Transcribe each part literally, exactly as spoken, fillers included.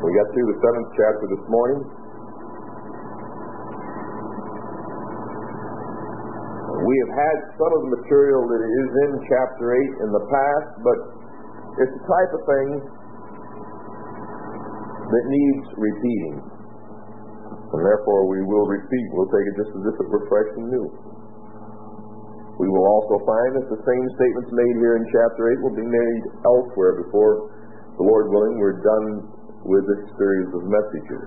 We got through the seventh chapter this morning. We have had some of the material that is in chapter eight in the past, but it's the type of thing that needs repeating. And therefore we will repeat. We'll take it just as if it were fresh and new. We will also find that the same statements made here in chapter eight will be made elsewhere before, the Lord willing, we're done with this series of messages.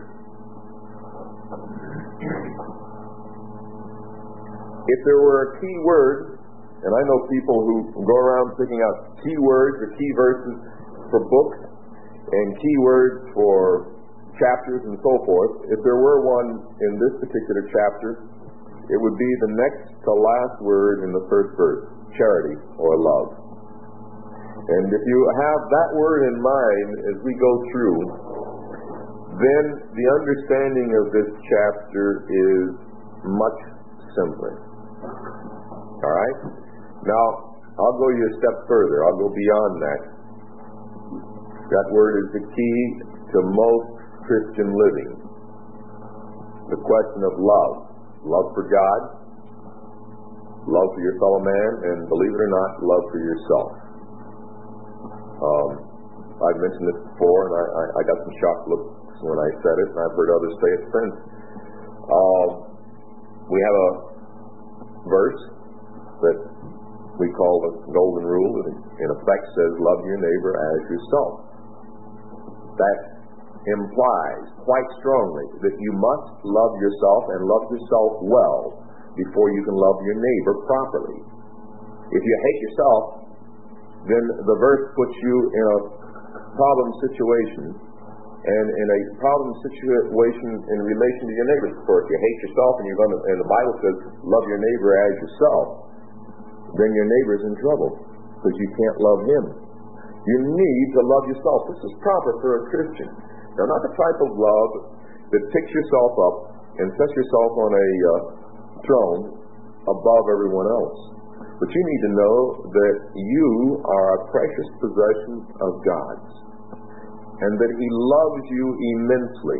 If there were a key word, and I know people who go around picking out key words or key verses for books and key words for chapters and so forth, if there were one in this particular chapter, it would be the next to last word in the first verse, charity or love. And if you have that word in mind as we go through, then the understanding of this chapter is much simpler. All right? Now, I'll go you a step further. I'll go beyond that. That word is the key to most Christian living. The question of love. Love for God, love for your fellow man, and believe it or not, love for yourself. Um, I've mentioned this before, and I, I, I got some shocked looks when I said it, and I've heard others say it since. Um, we have a verse that we call the Golden Rule, that in effect says, love your neighbor as yourself. That implies quite strongly that you must love yourself and love yourself well before you can love your neighbor properly. If you hate yourself, then the verse puts you in a problem situation, and in a problem situation in relation to your neighbor. For if you hate yourself and you're going to, and the Bible says love your neighbor as yourself, then your neighbor's in trouble because you can't love him. You need to love yourself. This is proper for a Christian. Now, not the type of love that picks yourself up and sets yourself on a uh, throne above everyone else. But you need to know that you are a precious possession of God's, and that He loves you immensely.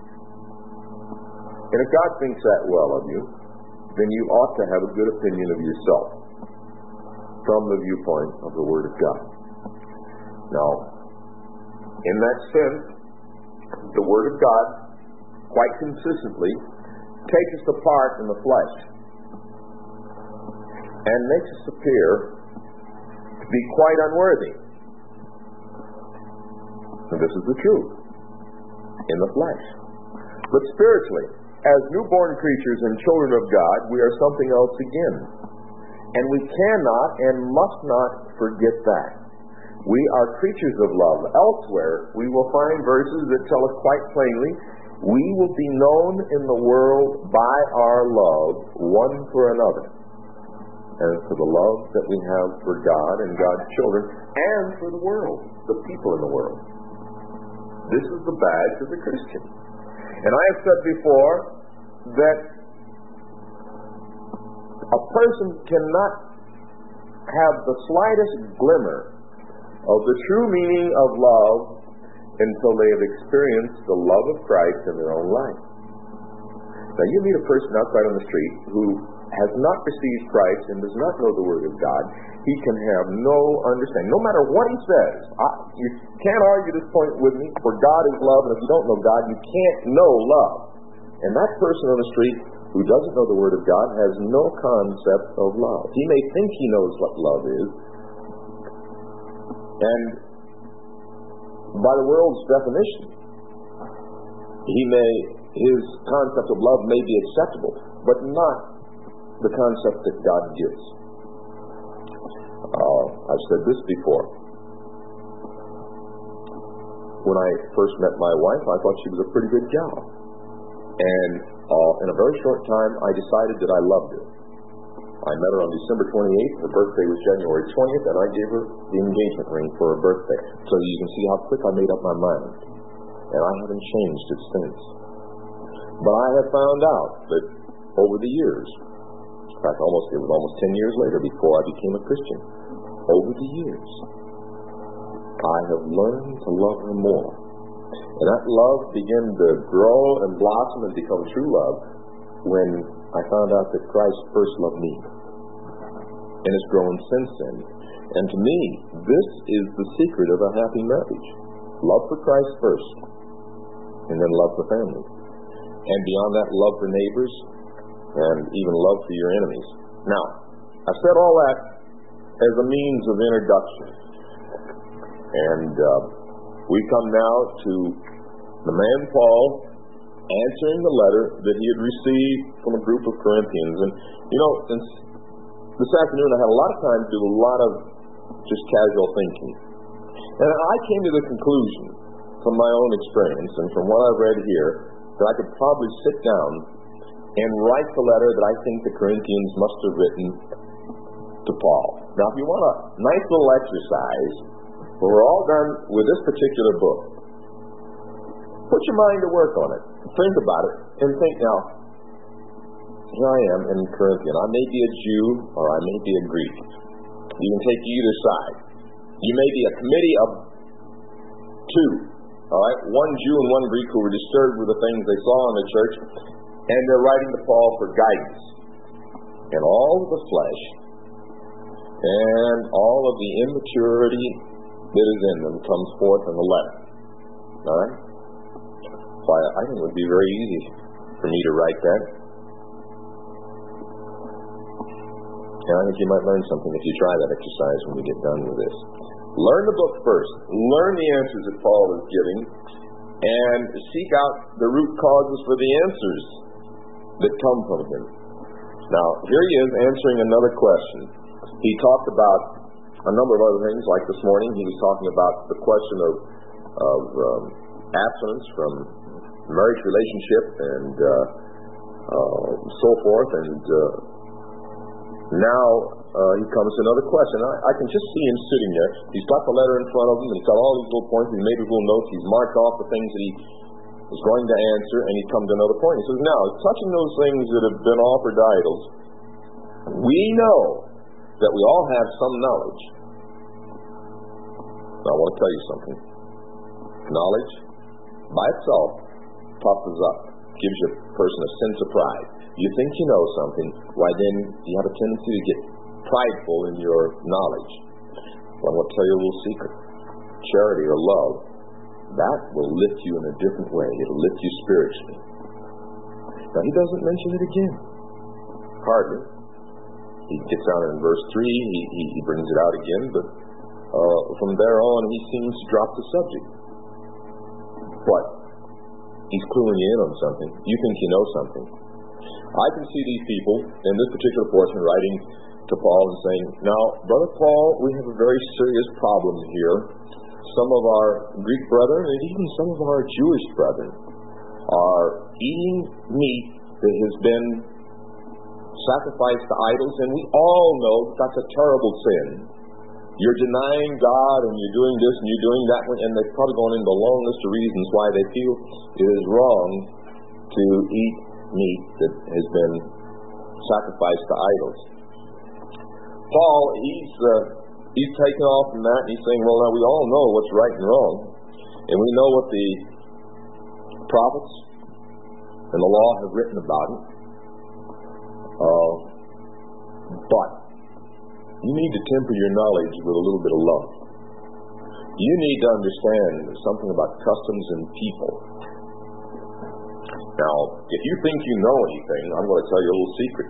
And if God thinks that well of you, then you ought to have a good opinion of yourself from the viewpoint of the Word of God. Now, in that sense, the Word of God, quite consistently, takes us apart in the flesh and makes us appear to be quite unworthy. And this is the truth, in the flesh. But spiritually, as newborn creatures and children of God, we are something else again. And we cannot and must not forget that. We are creatures of love. Elsewhere, we will find verses that tell us quite plainly, we will be known in the world by our love one for another, and for the love that we have for God and God's children, and for the world, the people in the world. This is the badge of the Christian. And I have said before that a person cannot have the slightest glimmer of the true meaning of love until they have experienced the love of Christ in their own life. Now, you meet a person outside on the street who has not received Christ and does not know the Word of God, he can have no understanding. No matter what he says, I, you can't argue this point with me, for God is love, and if you don't know God, you can't know love. And that person on the street who doesn't know the Word of God has no concept of love. He may think he knows what love is, and by the world's definition, he may, his concept of love may be acceptable, but not the concept that God gives. Uh, I've said this before. When I first met my wife, I thought she was a pretty good gal. And uh, in a very short time, I decided that I loved her. I met her on December twenty-eighth. Her birthday was January twentieth, and I gave her the engagement ring for her birthday. So you can see how quick I made up my mind. And I haven't changed it since. But I have found out that over the years, in fact, almost it was almost ten years later before I became a Christian, over the years, I have learned to love her more. And that love began to grow and blossom and become true love when I found out that Christ first loved me. And it's grown since then. And to me, this is the secret of a happy marriage. Love for Christ first, and then love for family. And beyond that, love for neighbors, and even love for your enemies. Now, I've said all that as a means of introduction. And uh, we come now to the man Paul answering the letter that he had received from a group of Corinthians. And, you know, since this afternoon I had a lot of time to do a lot of just casual thinking. And I came to the conclusion from my own experience and from what I've read here that I could probably sit down and write the letter that I think the Corinthians must have written to Paul. Now, if you want a nice little exercise, when we're all done with this particular book, put your mind to work on it. Think about it and think, now, here I am in Corinthian. I may be a Jew or I may be a Greek. You can take either side. You may be a committee of two, all right, one Jew and one Greek who were disturbed with the things they saw in the church, and they're writing to Paul for guidance. And all of the flesh and all of the immaturity that is in them comes forth in the letter. All right? So I, I think it would be very easy for me to write that. And I think you might learn something if you try that exercise when we get done with this. Learn the book first. Learn the answers that Paul is giving, and seek out the root causes for the answers that come from him. Now, here he is answering another question. He talked about a number of other things, like this morning he was talking about the question of, of um, abstinence from marriage relationship and uh, uh, so forth, and uh, now uh, he comes to another question. I, I can just see him sitting there. He's got the letter in front of him, and he's got all these little points, he's made his little notes, he's marked off the things that he is going to answer, and he comes to another point. He says, now, touching those things that have been offered to idols, we know that we all have some knowledge. Now, I want to tell you something. Knowledge, by itself, puffs up, gives a person a sense of pride. You think you know something, why then you have a tendency to get prideful in your knowledge. Well, I want to tell you a little secret. Charity or love, that will lift you in a different way. It'll lift you spiritually. Now, he doesn't mention it again. Hardly. He gets down in verse three, he, he, he brings it out again, but uh, from there on he seems to drop the subject. But he's cluing you in on something. You think you know something. I can see these people in this particular portion writing to Paul and saying, now, Brother Paul, we have a very serious problem here. Some of our Greek brethren and even some of our Jewish brethren are eating meat that has been sacrificed to idols, and we all know that's a terrible sin. You're denying God, and you're doing this, and you're doing that, and they've probably gone into a long list of reasons why they feel it is wrong to eat meat that has been sacrificed to idols. Paul, he's uh, he's taken off from that, and he's saying, well, now we all know what's right and wrong, and we know what the prophets and the law have written about it. Uh, but you need to temper your knowledge with a little bit of love. You need to understand something about customs and people. Now, if you think you know anything, I'm going to tell you a little secret.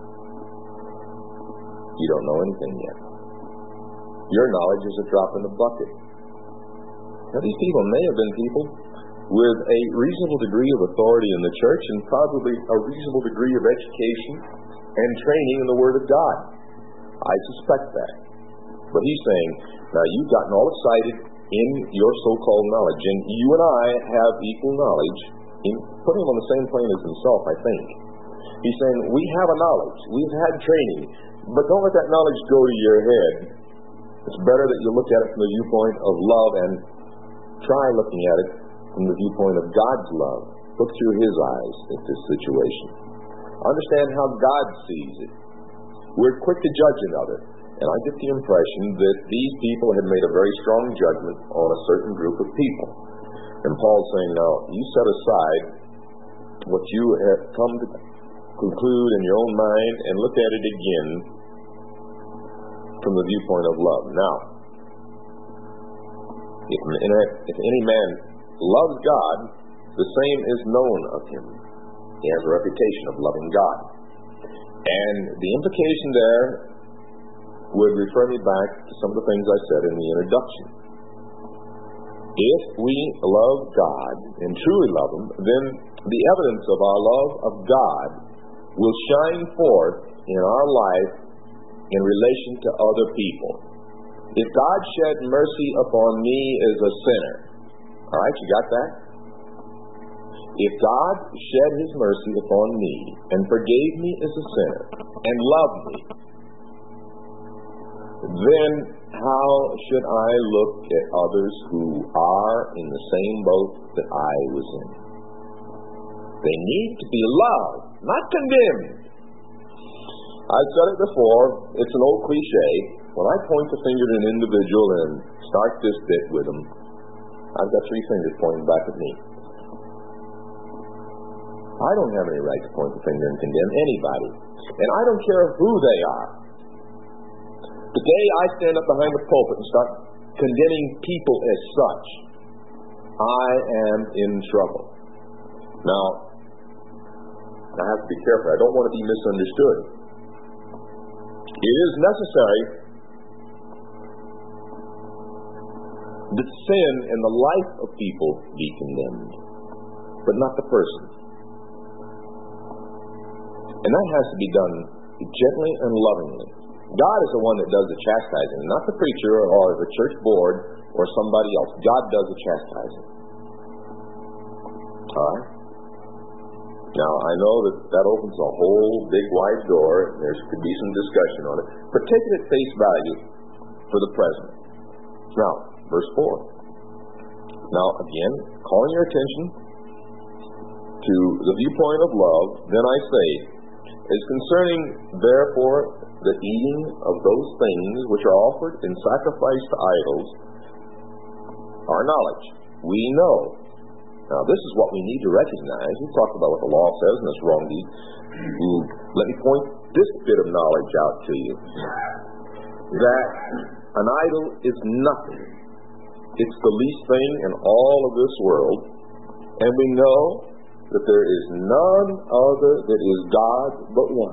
You don't know anything yet. Your knowledge is a drop in the bucket. Now, these people may have been people with a reasonable degree of authority in the church and probably a reasonable degree of education and training in the Word of God. I suspect that. But he's saying, now you've gotten all excited in your so-called knowledge, and you and I have equal knowledge. In putting him on the same plane as himself, I think. He's saying, we have a knowledge, we've had training, but don't let that knowledge go to your head. It's better that you look at it from the viewpoint of love and try looking at it from the viewpoint of God's love. Look through His eyes at this situation. Understand how God sees it. We're quick to judge another, and I get the impression that these people had made a very strong judgment on a certain group of people. And Paul's saying, now, you set aside what you have come to conclude in your own mind and look at it again from the viewpoint of love. Now, if, if any man loves God, the same is known of him. He has a reputation of loving God. And the implication there would refer me back to some of the things I said in the introduction. If we love God and truly love Him, then the evidence of our love of God will shine forth in our life in relation to other people. If God shed mercy upon me as a sinner, all right, you got that? If God shed His mercy upon me and forgave me as a sinner and loved me, then how should I look at others who are in the same boat that I was in? They need to be loved, not condemned. I've said it before, it's an old cliche. When I point the finger at an individual and start this bit with them, I've got three fingers pointing back at me. I don't have any right to point the finger and condemn anybody. And I don't care who they are. The day I stand up behind the pulpit and start condemning people as such, I am in trouble. Now, I have to be careful. I don't want to be misunderstood. It is necessary that sin in the life of people be condemned, but not the person. And that has to be done gently and lovingly. God is the one that does the chastising, not the preacher or the church board or somebody else. God does the chastising. All right? Now, I know that that opens a whole big wide door, and there could be some discussion on it, but take it at face value for the present. Now, verse four. Now, again, calling your attention to the viewpoint of love, then I say, is concerning, therefore, the eating of those things which are offered in sacrifice to idols, our knowledge. We know. Now, this is what we need to recognize. We talked about what the law says, and it's wrong deed. Let me point this bit of knowledge out to you. That an idol is nothing. It's the least thing in all of this world. And we know that there is none other that is God but one.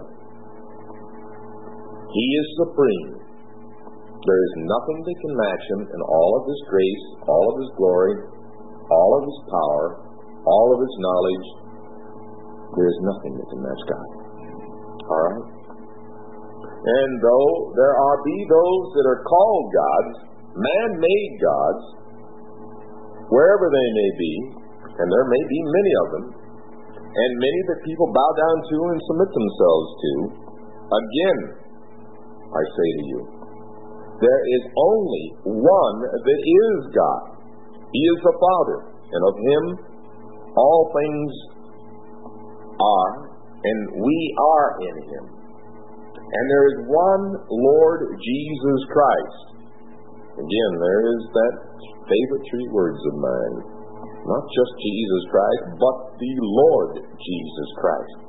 He is supreme. There is nothing that can match Him in all of His grace, all of His glory, all of His power, all of His knowledge. There is nothing that can match God. All right? And though there are be those that are called gods, man-made gods, wherever they may be, and there may be many of them, and many that people bow down to and submit themselves to, again, I say to you, there is only one that is God. He is the Father, and of Him all things are, and we are in Him. And there is one Lord Jesus Christ. Again, there is that favorite three words of mine. Not just Jesus Christ, but the Lord Jesus Christ,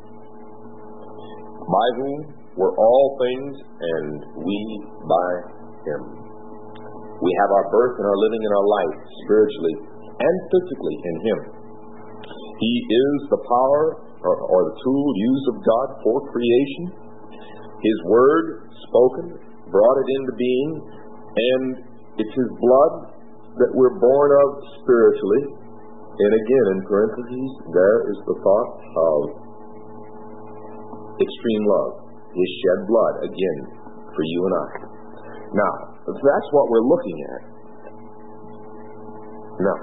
by whom were all things, and we by Him. We have our birth and our living and our life, spiritually and physically, in Him. He is the power or, or the tool used of God for creation. His word spoken brought it into being, and it's His blood that we're born of spiritually. And again, in parentheses, there is the thought of extreme love. His shed blood, again, for you and I. Now, that's what we're looking at. Now,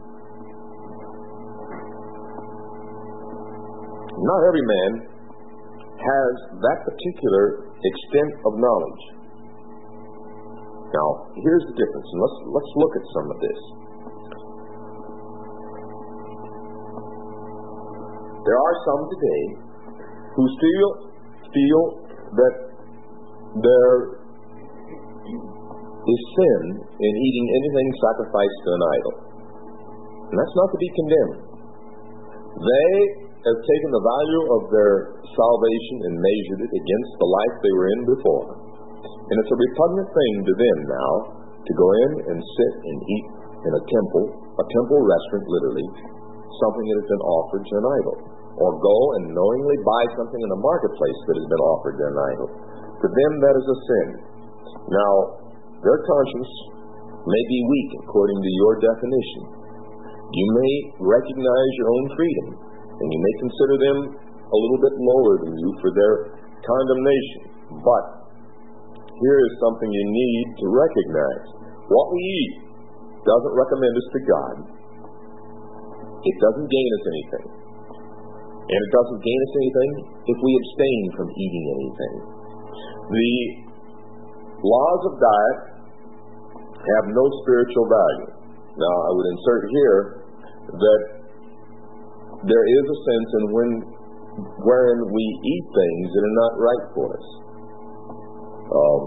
not every man has that particular extent of knowledge. Now, here's the difference, and let's let's look at some of this. There are some today who still feel that there is sin in eating anything sacrificed to an idol. And that's not to be condemned. They have taken the value of their salvation and measured it against the life they were in before. And it's a repugnant thing to them now to go in and sit and eat in a temple, a temple restaurant literally, something that has been offered to an idol. Or go and knowingly buy something in a marketplace that has been offered to an idol. To them that is a sin. Now, their conscience may be weak according to your definition. You may recognize your own freedom, and you may consider them a little bit lower than you for their condemnation. But here is something you need to recognize. What we eat doesn't recommend us to God. It doesn't gain us anything. And it doesn't gain us anything if we abstain from eating anything. The laws of diet have no spiritual value. Now, I would insert here that there is a sense in when, wherein we eat things that are not right for us. Um,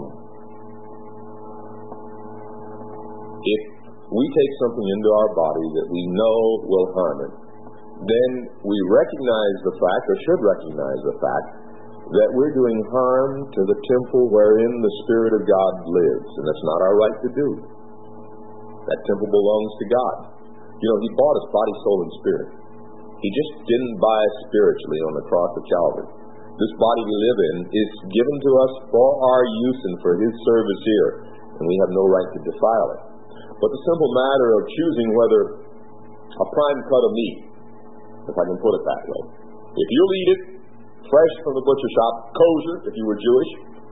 if we take something into our body that we know will harm it, then we recognize the fact, or should recognize the fact, that we're doing harm to the temple wherein the Spirit of God lives, and that's not our right to do. That temple belongs to God. You know, He bought us body, soul, and spirit. He just didn't buy us spiritually on the cross of Calvary. This body we live in is given to us for our use and for His service here, and we have no right to defile it. But the simple matter of choosing whether a prime cut of meat, if I can put it that way, if you'll eat it fresh from the butcher shop, kosher if you were Jewish,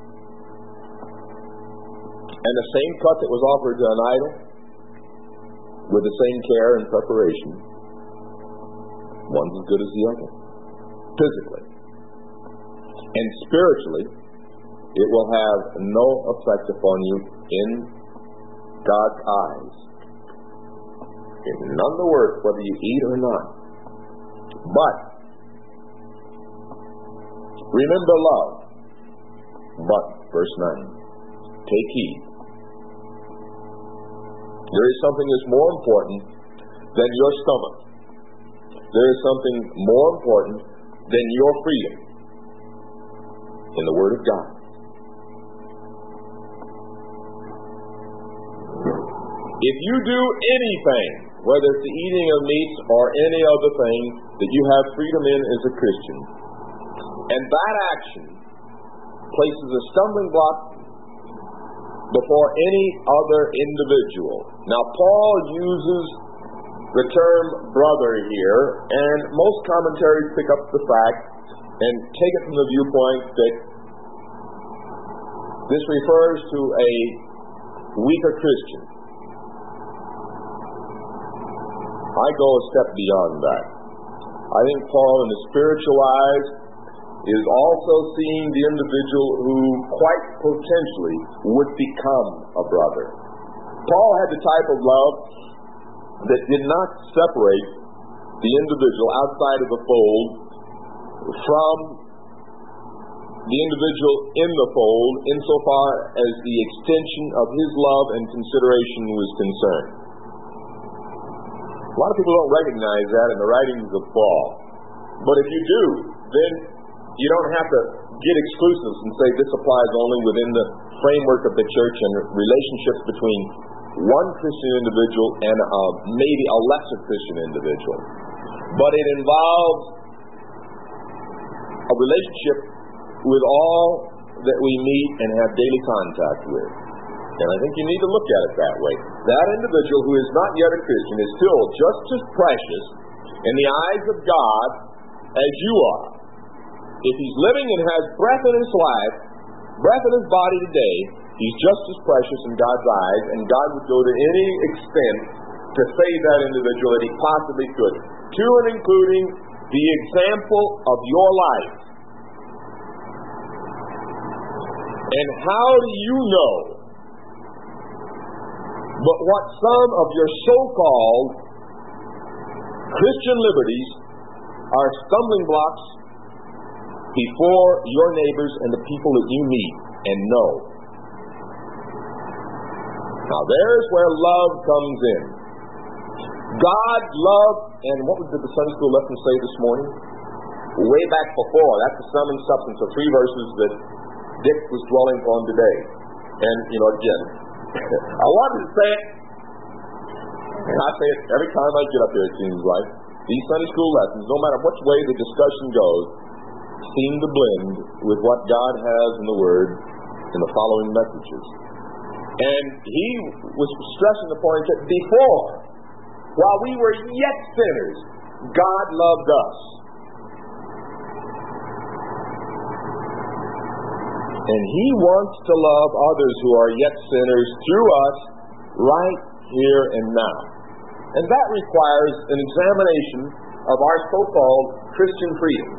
and the same cut that was offered to an idol, with the same care and preparation, one's as good as the other, physically. And spiritually, it will have no effect upon you in God's eyes. It's none the worse whether you eat or not. But remember love. But, verse nine, take heed. There is something that's more important than your stomach. There is something more important than your freedom in the Word of God. If you do anything, whether it's the eating of meats or any other thing that you have freedom in as a Christian, and that action places a stumbling block before any other individual. Now, Paul uses the term brother here, and most commentaries pick up the fact and take it from the viewpoint that this refers to a weaker Christian. I go a step beyond that. I think Paul, in his spiritual eyes, is also seeing the individual who quite potentially would become a brother. Paul had the type of love that did not separate the individual outside of the fold from the individual in the fold insofar as the extension of his love and consideration was concerned. A lot of people don't recognize that in the writings of Paul. But if you do, then you don't have to get exclusives and say this applies only within the framework of the church and relationships between one Christian individual and a, maybe a lesser Christian individual. But it involves a relationship with all that we meet and have daily contact with. And I think you need to look at it that way. That individual who is not yet a Christian is still just as precious in the eyes of God as you are. If he's living and has breath in his life, breath in his body today, he's just as precious in God's eyes, and God would go to any extent to save that individual that he possibly could, to and including the example of your life. And how do you know but what some of your so-called Christian liberties are stumbling blocks before your neighbors and the people that you meet and know? Now there's where love comes in. God loved, and what did the Sunday school lesson say this morning? Way back before, that's the sum and substance of three verses that Dick was dwelling on today. And, you know, again, I wanted to say it, and I say it every time I get up there, it seems like. These Sunday school lessons, no matter which way the discussion goes, seem to blend with what God has in the Word in the following messages. And he was stressing the point that before, while we were yet sinners, God loved us. And he wants to love others who are yet sinners through us right here and now. And that requires an examination of our so-called Christian freedoms.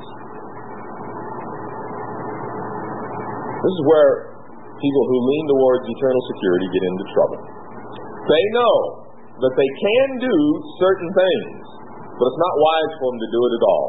This is where people who lean towards eternal security get into trouble. They know that they can do certain things, but it's not wise for them to do it at all.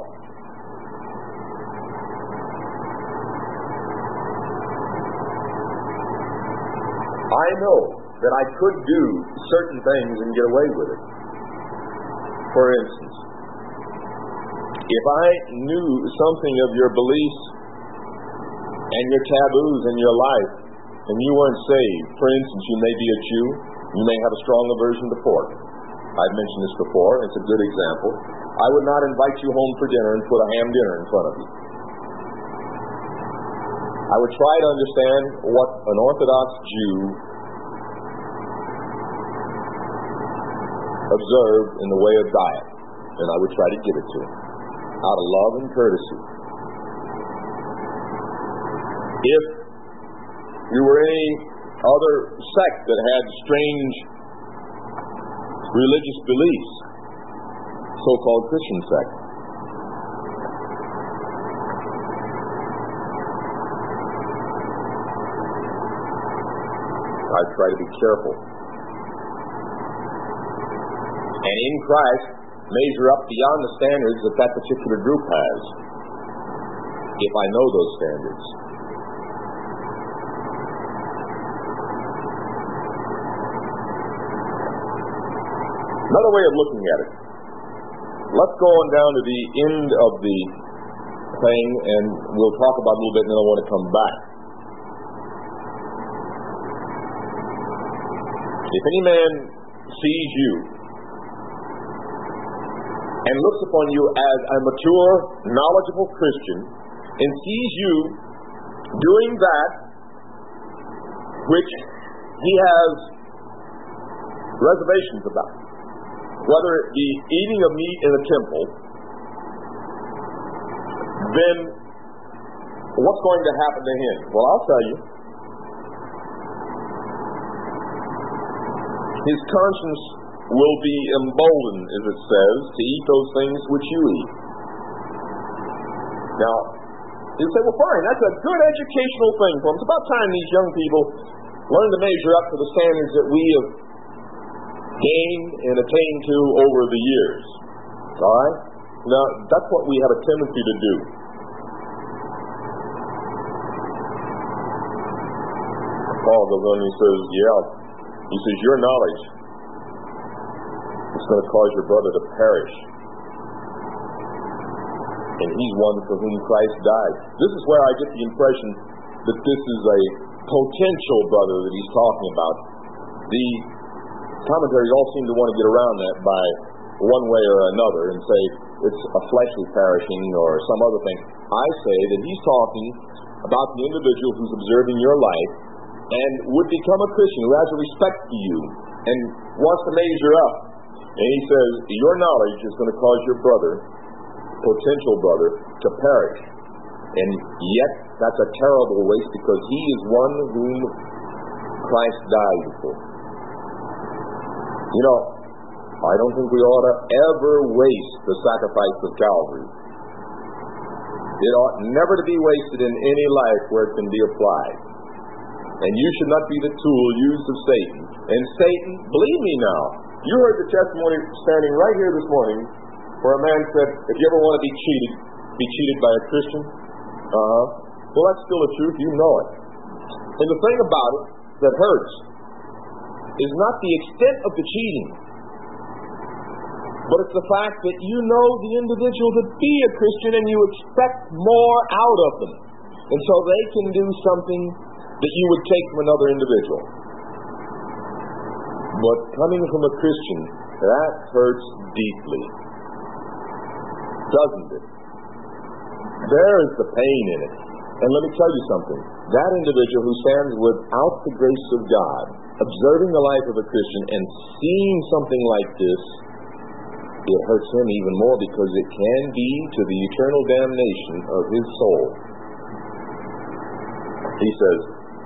I know that I could do certain things and get away with it. For instance, if I knew something of your beliefs and your taboos in your life, and you weren't saved, for instance, you may be a Jew, you may have a strong aversion to pork. I've mentioned this before, it's a good example. I would not invite you home for dinner and put a ham dinner in front of you. I would try to understand what an Orthodox Jew observed in the way of diet, and I would try to give it to him out of love and courtesy. If you were any other sect that had strange religious beliefs, so-called Christian sect, I'd try to be careful. And in Christ, measure up beyond the standards that that particular group has, if I know those standards. Another way of looking at it. Let's go on down to the end of the thing, and we'll talk about it a little bit, and then I want to come back. If any man sees you and looks upon you as a mature, knowledgeable Christian, and sees you doing that which he has reservations about, whether it be eating of meat in a temple, then what's going to happen to him? Well, I'll tell you. His conscience will be emboldened, as it says, to eat those things which you eat. Now, you say, well, fine, that's a good educational thing for them. It's about time these young people learn to measure up to the standards that we have gained and attained to over the years. All right? Now, that's what we have a tendency to do. Paul goes on and he says, yeah, he says, your knowledge is going to cause your brother to perish. And he's one for whom Christ died. This is where I get the impression that this is a potential brother that he's talking about. The commentaries all seem to want to get around that by one way or another and say it's a fleshly perishing or some other thing. I say that he's talking about the individual who's observing your life and would become a Christian, who has a respect for you and wants to measure up. And he says, your knowledge is going to cause your brother, potential brother, to perish. And yet, that's a terrible waste, because he is one whom Christ died for. You know, I don't think we ought to ever waste the sacrifice of Calvary. It ought never to be wasted in any life where it can be applied. And you should not be the tool used of Satan. And Satan, believe me now, you heard the testimony standing right here this morning where a man said, if you ever want to be cheated, be cheated by a Christian. Uh-huh. Well, that's still the truth. You know it. And the thing about it that hurts is not the extent of the cheating. but it's the fact that you know the individual to be a Christian and you expect more out of them. And so they can do something that you would take from another individual. But coming from a Christian, that hurts deeply. Doesn't it? There is the pain in it. And let me tell you something. That individual who stands without the grace of God, observing the life of a Christian and seeing something like this, it hurts him even more because it can be to the eternal damnation of his soul. He says,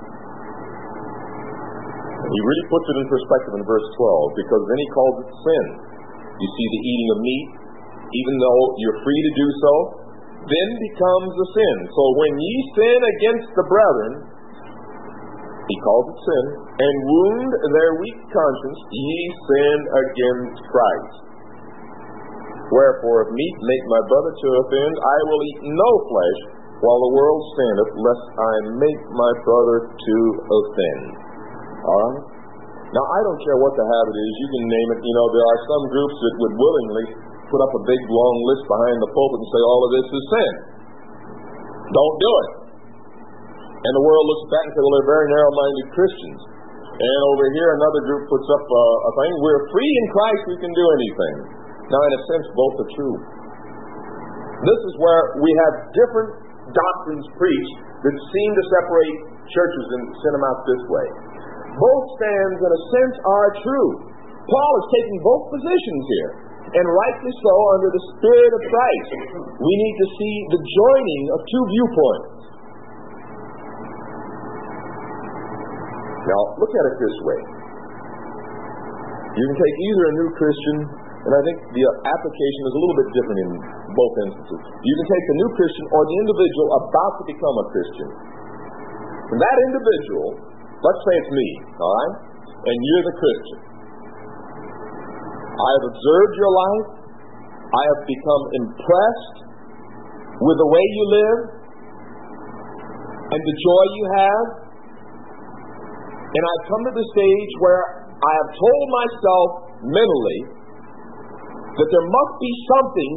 he really puts it in perspective in verse twelve, because then he calls it sin. You see, the eating of meat, even though you're free to do so, then becomes a sin. So when ye sin against the brethren, he calls it sin, and wound their weak conscience, ye sin against Christ. Wherefore, if meat make my brother to offend, I will eat no flesh, while the world standeth, lest I make my brother to offend. All right? Now, I don't care what the habit is. You can name it. You know, there are some groups that would willingly put up a big, long list behind the pulpit and say, all of this is sin. Don't do it. And the world looks back and says, well, they're very narrow-minded Christians. And over here, another group puts up a, a thing, we're free in Christ, we can do anything. Now, in a sense, both are true. This is where we have different doctrines preached that seem to separate churches and send them out this way. Both stands, in a sense, are true. Paul is taking both positions here, and rightly so under the Spirit of Christ. We need to see the joining of two viewpoints. Now, look at it this way. You can take either a new Christian, and I think the application is a little bit different in both instances. You can take the new Christian or the individual about to become a Christian. And that individual, let's say it's me, all right? And you're the Christian. I have observed your life. I have become impressed with the way you live and the joy you have. And I've come to the stage where I have told myself mentally that there must be something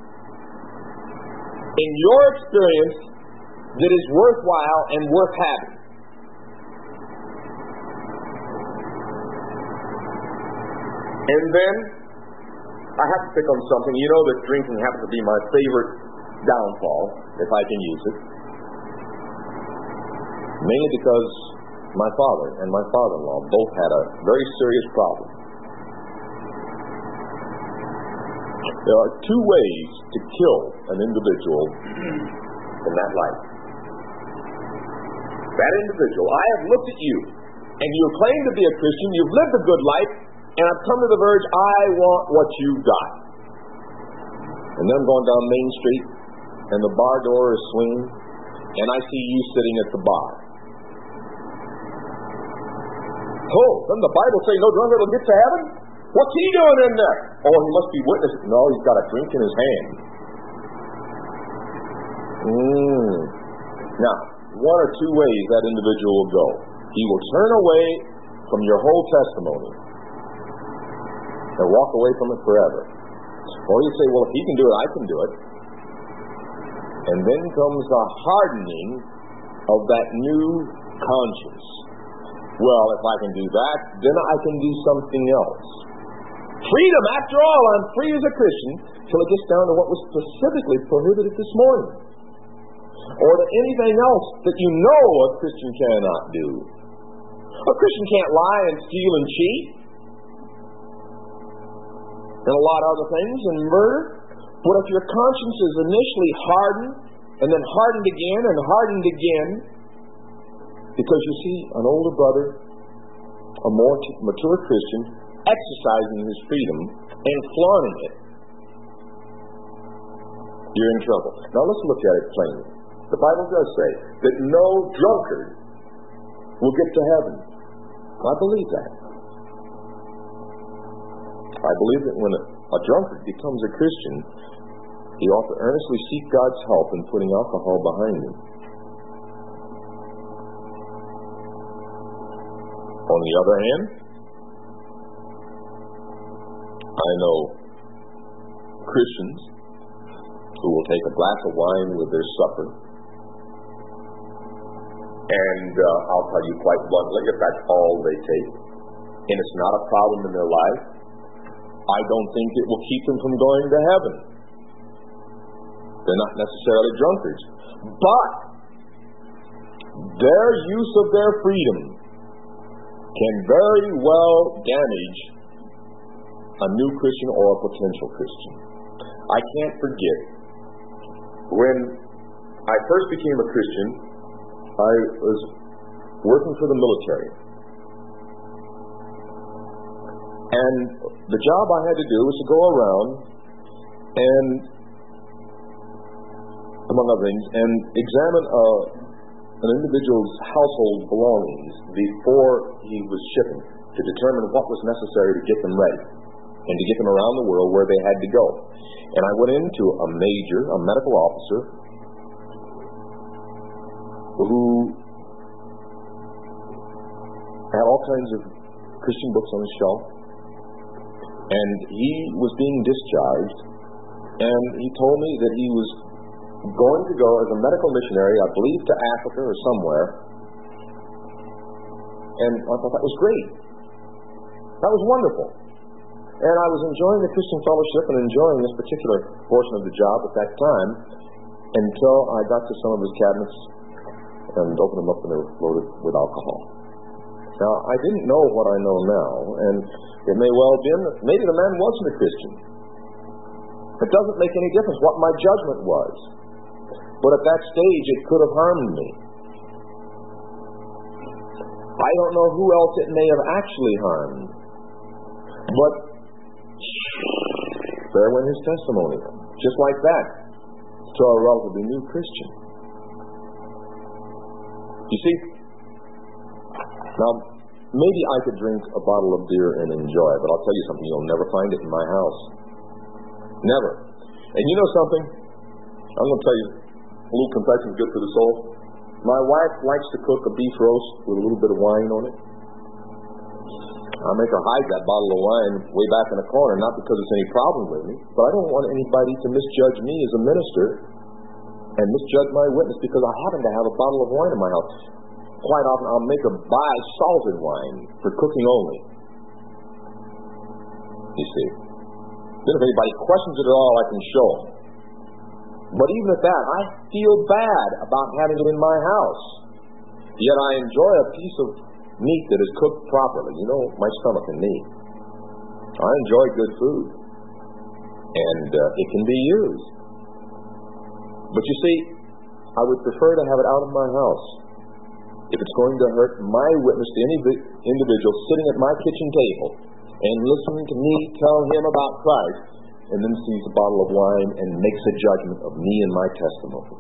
in your experience that is worthwhile and worth having. And then I have to pick on something. You know that drinking happens to be my favorite downfall, if I can use it. Mainly because my father and my father-in-law both had a very serious problem. There are two ways to kill an individual in that life. That individual, I have looked at you, and you claim to be a Christian, you've lived a good life, and I've come to the verge, I want what you've got. And then I'm going down Main Street, and the bar door is swinging, and I see you sitting at the bar. Oh, doesn't the Bible say no drunkard will get to heaven? What's he doing in there? Oh, he must be witnessing. No, he's got a drink in his hand. Mm. Now, one or two ways that individual will go. He will turn away from your whole testimony and walk away from it forever. Or you say, well, if he can do it, I can do it. And then comes the hardening of that new conscience. Well, if I can do that, then I can do something else. Freedom, after all, I'm free as a Christian, till it gets down to what was specifically prohibited this morning. Or to anything else that you know a Christian cannot do. A Christian can't lie and steal and cheat. And a lot of other things, and murder. But if your conscience is initially hardened, and then hardened again, and hardened again, because you see an older brother, a more t- mature Christian, exercising his freedom and flaunting it, you're in trouble. Now let's look at it plainly. The Bible does say that no drunkard will get to heaven. I believe that. I believe that when a, a drunkard becomes a Christian, he ought to earnestly seek God's help in putting alcohol behind him. On the other hand, I know Christians who will take a glass of wine with their supper. And uh, I'll tell you quite bluntly, if that's all they take, and it's not a problem in their life, I don't think it will keep them from going to heaven. They're not necessarily drunkards. But their use of their freedom can very well damage a new Christian or a potential Christian. I can't forget, when I first became a Christian, I was working for the military. And the job I had to do was to go around and, among other things, and examine a, an individual's household belongings before he was shipping, to determine what was necessary to get them ready and to get them around the world where they had to go. And I went into a major, a medical officer, who had all kinds of Christian books on his shelf, and he was being discharged, and he told me that he was going to go as a medical missionary, I believe to Africa or somewhere, and I thought that was great. That was wonderful. And I was enjoying the Christian fellowship and enjoying this particular portion of the job at that time until I got to some of his cabinets and opened them up and they were loaded with alcohol. Now, I didn't know what I know now, and it may well have been that maybe the man wasn't a Christian. It doesn't make any difference what my judgment was. But at that stage, it could have harmed me. I don't know who else it may have actually harmed. But there went his testimony, just like that, to a relatively new Christian. You see, now, maybe I could drink a bottle of beer and enjoy it, but I'll tell you something, you'll never find it in my house. Never. And you know something? I'm going to tell you, a little confession is good for the soul. My wife likes to cook a beef roast with a little bit of wine on it. I'll make her hide that bottle of wine way back in the corner, not because it's any problem with me, but I don't want anybody to misjudge me as a minister and misjudge my witness because I happen to have a bottle of wine in my house. Quite often I'll make her buy salted wine for cooking only. You see. Then if anybody questions it at all, I can show them. But even at that, I feel bad about having it in my house. Yet I enjoy a piece of meat that is cooked properly. You know, my stomach can eat. I enjoy good food. And uh, it can be used. But you see, I would prefer to have it out of my house if it's going to hurt my witness to any individual sitting at my kitchen table and listening to me tell him about Christ, and then sees a bottle of wine and makes a judgment of me and my testimony.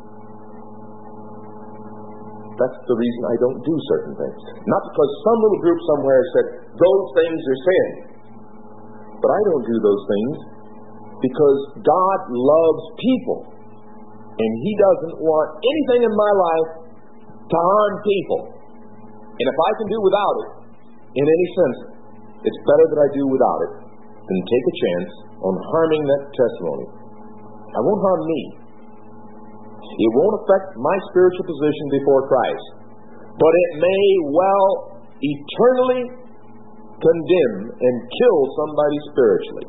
That's the reason I don't do certain things. Not because some little group somewhere said, those things are sin. But I don't do those things because God loves people. And He doesn't want anything in my life to harm people. And if I can do without it, in any sense, it's better that I do without it than take a chance on harming that testimony. I won't harm me. It won't affect my spiritual position before Christ. But it may well eternally condemn and kill somebody spiritually.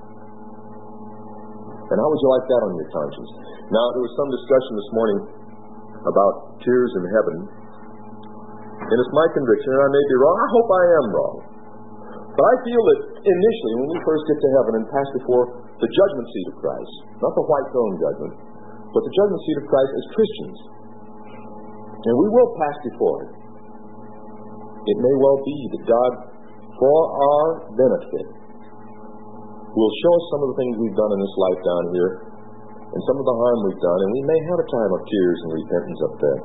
And how would you like that on your conscience? Now, there was some discussion this morning about tears in heaven. And it's my conviction, and I may be wrong. I hope I am wrong. But I feel that initially, when we first get to heaven and pass before the judgment seat of Christ, not the white throne judgment, but the judgment seat of Christ as Christians, and we will pass before it, it may well be that God, for our benefit, will show us some of the things we've done in this life down here, and some of the harm we've done, and we may have a time of tears and repentance up there.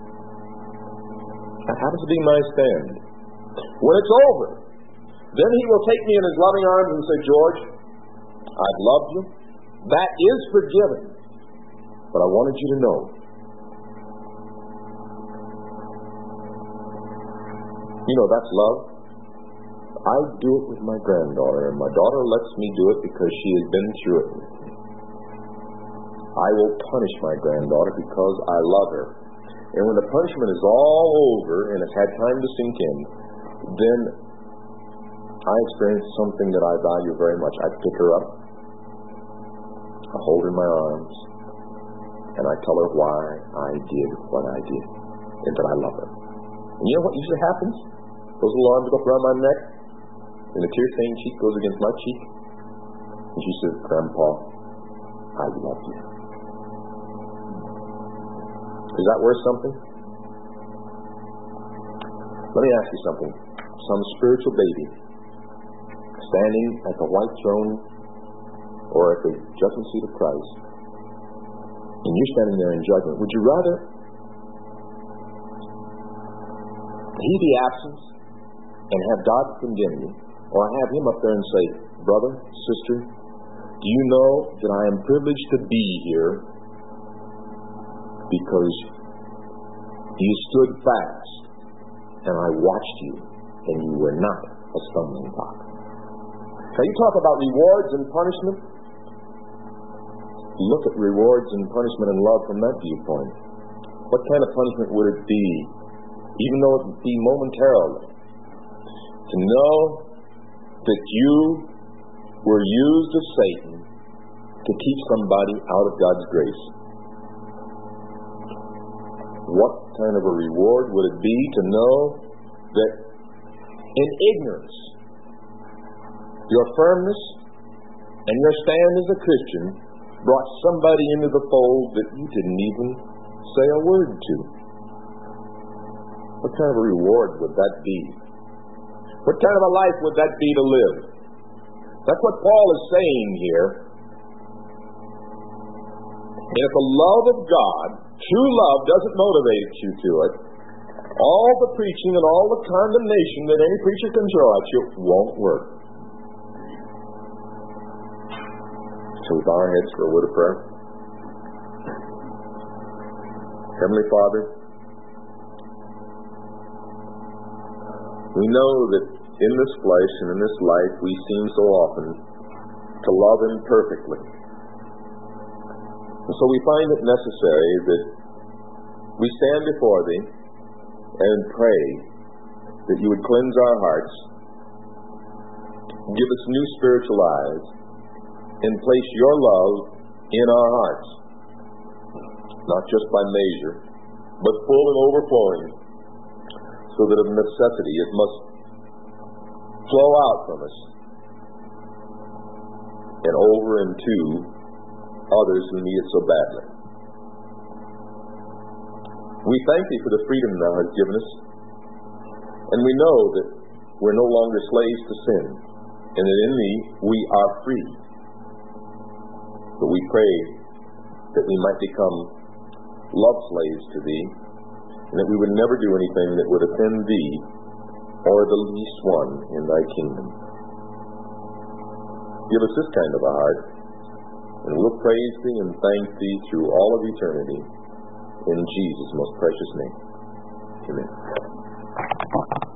That happens to be my stand. When it's over, then He will take me in His loving arms and say, George, I've loved you. That is forgiven. But I wanted you to know. You know, that's love. I do it with my granddaughter, and my daughter lets me do it because she has been through it with me. I will punish my granddaughter because I love her. And when the punishment is all over and it's had time to sink in, then I experience something that I value very much. I pick her up, I hold her in my arms, and I tell her why I did what I did, and that I love her. And you know what usually happens? Those little arms go up around my neck, and the tear-stained cheek goes against my cheek, and she says, Grandpa, I love you. Is that worth something? Let me ask you something. Some spiritual baby standing at the white throne or at the judgment seat of Christ, and you're standing there in judgment, would you rather he be absent and have God condemn you, or have him up there and say, brother, sister, do you know that I am privileged to be here because you stood fast and I watched you and you were not a stumbling block? Now you talk about rewards and punishment. Look at rewards and punishment and love from that viewpoint. What kind of punishment would it be, even though it would be momentarily, to know that you were used of Satan to keep somebody out of God's grace? What kind of a reward would it be to know that in ignorance, your firmness and your stand as a Christian brought somebody into the fold that you didn't even say a word to? What kind of a reward would that be? What kind of a life would that be to live? That's what Paul is saying here. And if the love of God, true love, doesn't motivate you to it, all the preaching and all the condemnation that any preacher can throw at you won't work. So we bow our heads for a word of prayer. Heavenly Father, we know that in this flesh and in this life we seem so often to love imperfectly. And so we find it necessary that we stand before Thee and pray that You would cleanse our hearts, give us new spiritual eyes, and place Your love in our hearts, not just by measure, but full and overflowing, so that of necessity it must flow out from us and over into others who need it so badly. We thank Thee for the freedom Thou hast given us, and we know that we're no longer slaves to sin, and that in Thee we are free. But we pray that we might become love slaves to Thee, and that we would never do anything that would offend Thee or the least one in Thy kingdom. Give us this kind of a heart, and we'll praise Thee and thank Thee through all of eternity. In Jesus' most precious name. Amen.